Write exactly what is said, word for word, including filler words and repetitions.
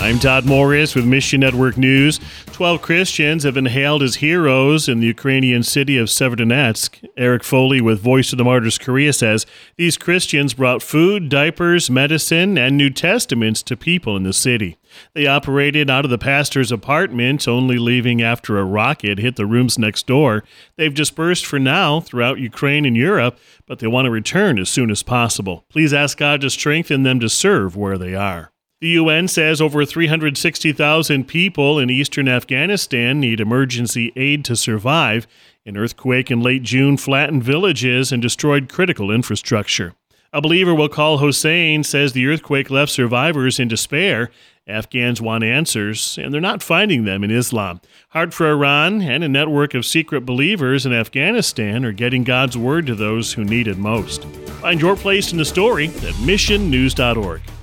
I'm Todd Morris with Mission Network News. Twelve Christians have been hailed as heroes in the Ukrainian city of Severodonetsk. Eric Foley with Voice of the Martyrs Korea says these Christians brought food, diapers, medicine, and New Testaments to people in the city. They operated out of the pastor's apartment, only leaving after a rocket hit the rooms next door. They've dispersed for now throughout Ukraine and Europe, but they want to return as soon as possible. Please ask God to strengthen them to serve where they are. The U N says over three hundred sixty thousand people in eastern Afghanistan need emergency aid to survive. An earthquake in late June flattened villages and destroyed critical infrastructure. A believer we'll call Hossein says the earthquake left survivors in despair. Afghans want answers, and they're not finding them in Islam. Hard for Iran and a network of secret believers in Afghanistan are getting God's word to those who need it most. Find your place in the story at mission news dot org.